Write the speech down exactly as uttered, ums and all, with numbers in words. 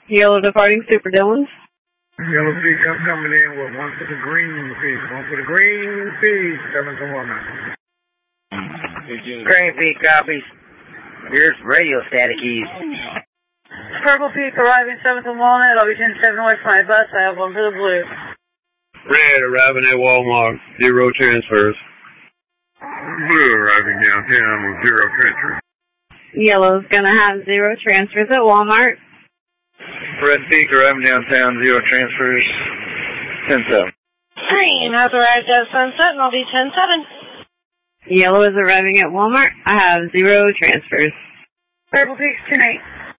Yellow departing Super Dillons. Yellow Peak, I'm coming in with one for the green Peak. One for the green Peak, seven to one. Green Peak copies. Here's radio static keys. Purple Peak arriving seventh and Walnut. I'll be ten seven away from my bus. I have one for the blue. Red arriving at Walmart. Zero transfers. Blue arriving downtown with zero transfers. Yellow's gonna have zero transfers at Walmart. Red Peak arriving downtown. Zero transfers. ten seven. Green has arrived at Sunset, and I'll be ten seven. Yellow is arriving at Walmart. I have zero transfers. Purple Peak's ten eight.